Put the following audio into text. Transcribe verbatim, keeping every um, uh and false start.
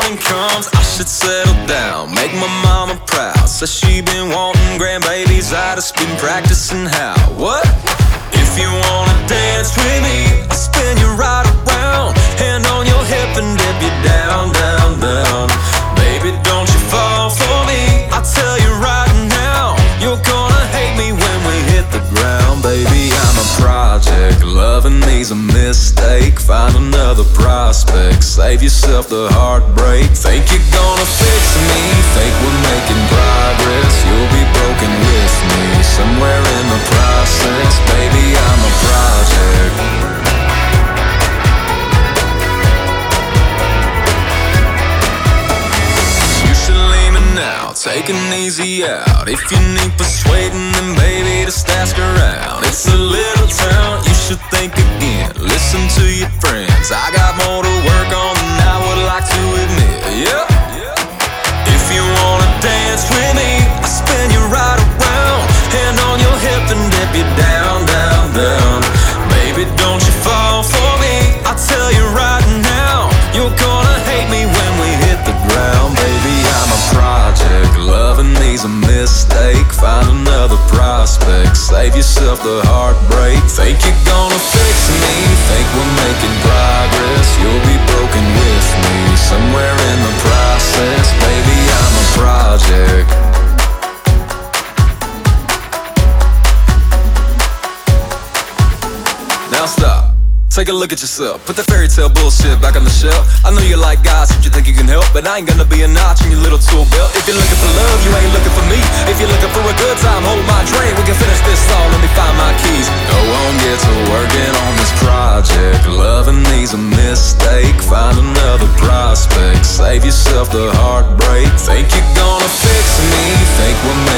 morning comes, I should settle down, make my mama proud. Says she been wanting grandbabies, I just been practicing how. What? If you wanna dance with me, I'll spin you right around, hand on your hip and dip you down, down, down. Baby, don't you fall for me, I tell you right now, you're gonna hate me when we hit the ground. Baby, I'm a project, loving me's a mistake. Find another prospect, save yourself the heartbreak. Think you're gonna fix me, think we're making progress. You'll be broken with me, somewhere in the process. Baby, I'm a project. You should leave me now, take it easy out. If you need persuading, then baby, just ask around. It's a little town, you should think again. Listen to your friends, I got more to work on than I would like to admit. Yeah. If you wanna dance with me, I'll spin you right around, hand on your hip and dip you down, down, down. Baby, don't you fall for me, I tell you right now, you're gonna hate me when we hit the ground. Baby, I'm a project, loving me's a mistake. Find another prospect, save yourself the heartbreak. Think you're gonna fix me, think we're making progress. You'll be broken with me, somewhere in the process. Baby, I'm a project. Now stop, take a look at yourself, put that fairy tale bullshit back on the shelf. I know you like gossip, you think you can help, but I ain't gonna be a notch in your little tool belt. If you're looking for love, you ain't looking for me. If you're looking for a good time, hold my drink. We can finish this song, let me find my keys. Go on, get to working on this project. Loving me's a mistake, find another prospect, save yourself the heartbreak. Think you're gonna fix me, think we're